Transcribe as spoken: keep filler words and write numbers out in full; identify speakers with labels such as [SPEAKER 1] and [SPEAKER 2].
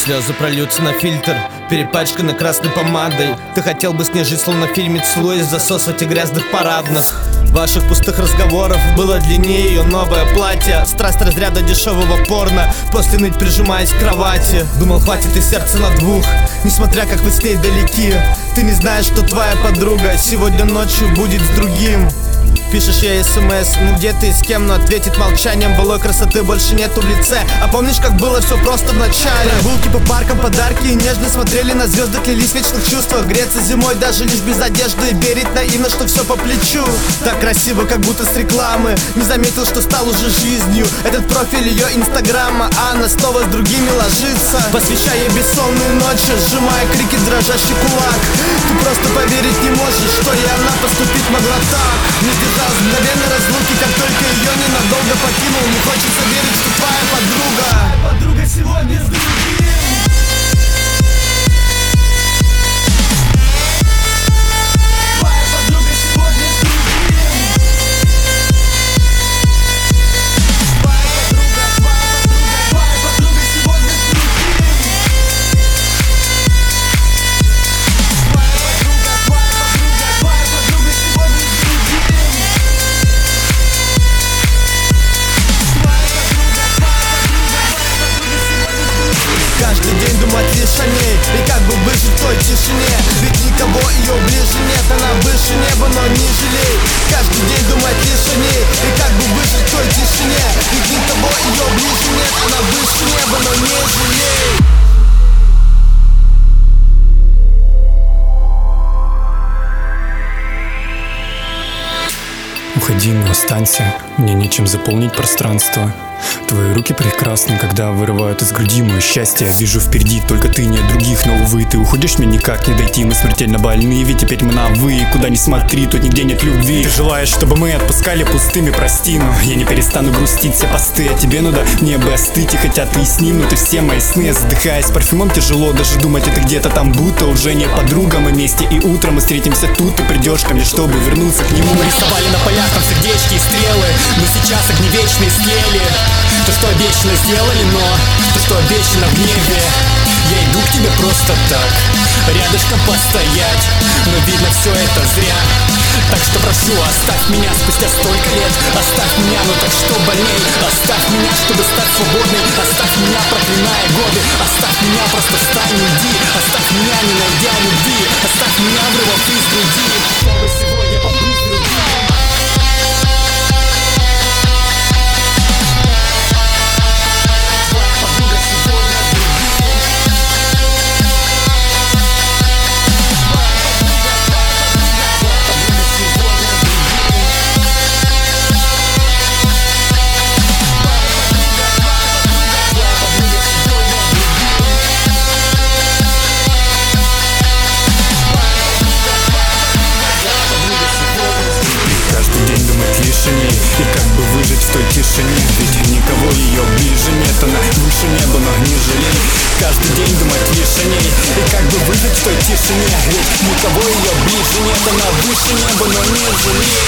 [SPEAKER 1] Слезы прольются на фильтр, перепачканы красной помадой. Ты хотел бы с ней жить, словно в фильме, целуясь, засосывать и грязных парадных. Ваших пустых разговоров было длиннее ее новое платье. Страсть разряда дешевого порно, после ныть прижимаясь к кровати. Думал, хватит и сердца на двух, несмотря как вы с ней далеки. Ты не знаешь, что твоя подруга сегодня ночью будет с другим. Пишешь ей смс, ну где ты и с кем, но ответит молчанием. Былой красоты больше нету в лице. А помнишь, как было все просто в начале? Прогулки по паркам, подарки и нежно смотрели на звезды, клялись в вечных чувствах. Греться зимой даже лишь без одежды и верить наивно, что все по плечу. Так красиво, как будто с рекламы. Не заметил, что стал уже жизнью этот профиль ее инстаграма, а она снова с другими ложится, посвящая ей бессонные ночи, сжимая крики дрожащий кулак. Ты просто поверить не можешь, что и она поступить могла так. Не сдержалась мгновенной разлуки, как только ее ненадолго покинул. Не хочется верить, что твоя подруга Твоя подруга сегодня с другим. Каждый день думать лишь о ней, и как бы выжить в той тишине. Ведь никого ее ближе нет, она выше неба, но не жалей. Каждый день думать лишь о ней, и как бы выжить в той тишине. Ведь никого ее ближе нет, она выше неба, но не жалей.
[SPEAKER 2] Уходи, но останься, мне нечем заполнить пространство. Твои руки прекрасны, когда вырывают из груди мое счастье. Я вижу впереди только ты, нет других, но увы, ты уходишь, мне никак не дойти. Мы смертельно больны, ведь теперь мы на вы. Куда ни смотри, тут нигде нет любви. Ты желаешь, чтобы мы отпускали пустыми, прости, но я не перестану грустить все посты. А тебе, ну да, мне бы остыть, и хотя ты и с ним, но ты все мои сны. Задыхаясь парфюмом, тяжело даже думать, это где-то там, будто уже не подруга. Мы вместе, и утром мы встретимся тут, ты придешь ко мне, чтобы вернуться к нему. Мы рисовали на полях там сердечки и стрелы, но сейчас огни вечные слели. То, что обещано, сделали, но то, что обещано в небе. Я иду к тебе просто так, рядышком постоять, но видно все это зря. Так что прошу, оставь меня спустя столько лет. Оставь меня, ну так что больней. Оставь меня, чтобы стать свободной. Оставь меня, проклиная годы. Оставь меня, просто встань, уйди. Оставь меня, не найдя любви. Оставь меня, вырвав из груди, чтобы сегодня побыть другим. И как бы выжить в той тишине, ведь никого ее ближе нет, она выше неба, но не жалей. Каждый день думать лишь о ней, и как бы выжить в той тишине, ведь никого ее ближе нет, она выше неба, но не жалей.